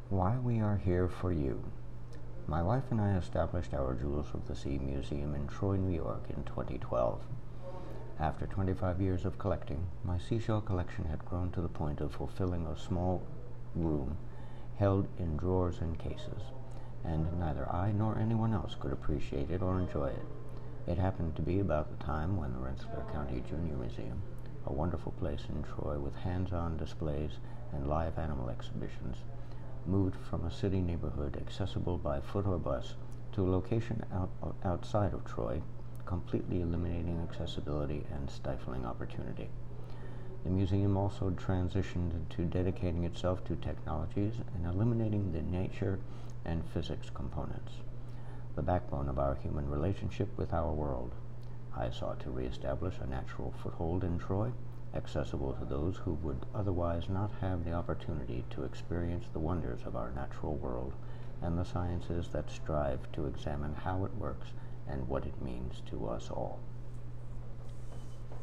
Why we are here for you. My wife and I established our Jewels of the Sea Museum in Troy, New York in 2012. After 25 years of collecting, my seashell collection had grown to the point of fulfilling a small room held in drawers and cases, and neither I nor anyone else could appreciate it or enjoy it. It happened to be about the time when the Rensselaer County Junior Museum, a wonderful place in Troy with hands-on displays and live animal exhibitions, moved from a city neighborhood accessible by foot or bus to a location outside of Troy, completely eliminating accessibility and stifling opportunity. The museum also transitioned to dedicating itself to technologies and eliminating the nature and physics components, the backbone of our human relationship with our world. I sought to reestablish a natural foothold in Troy, accessible to those who would otherwise not have the opportunity to experience the wonders of our natural world and the sciences that strive to examine how it works and what it means to us all.